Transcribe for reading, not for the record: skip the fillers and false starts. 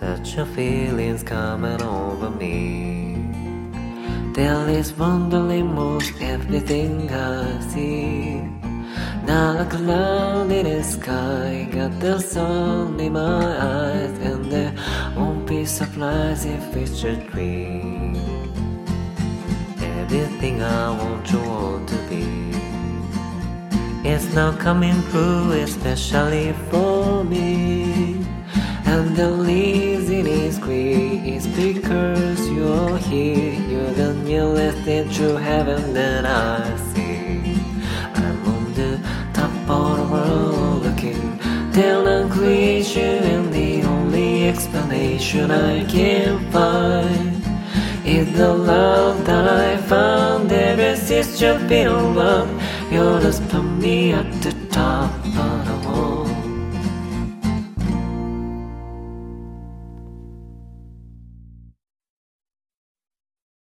Such a feeling's coming over me. There is wondering most everything I see. Now a cloud in the sky, got the sun in my eyes, and there won't be surprise if it's a dream. Everything I want to be, it's now coming true, especially for me. And the reason is great, it's because you're here. You're the nearest thing to heaven that I see. I'm on the top of the world looking down on creation, and the only explanation I can find is the love that I found ever since you've been around. You just put me at the top of the world.